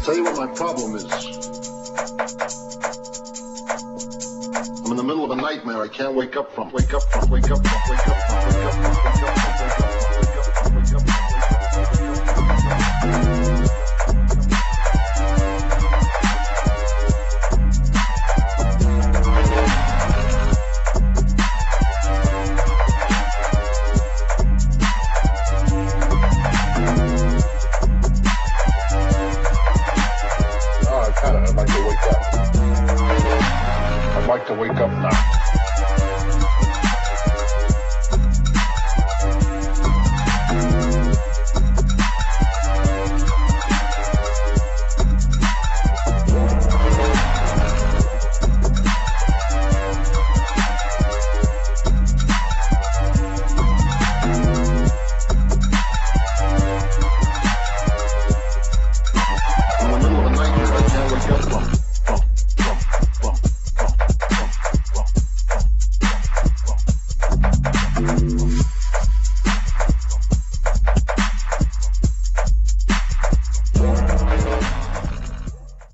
tell you what my problem is. I'm in the middle of a nightmare I can't wake up from. Wake up from, wake up from, wake up from, wake up from, wake up from, wake up from, wake up from, wake up from. I'd like to wake up now.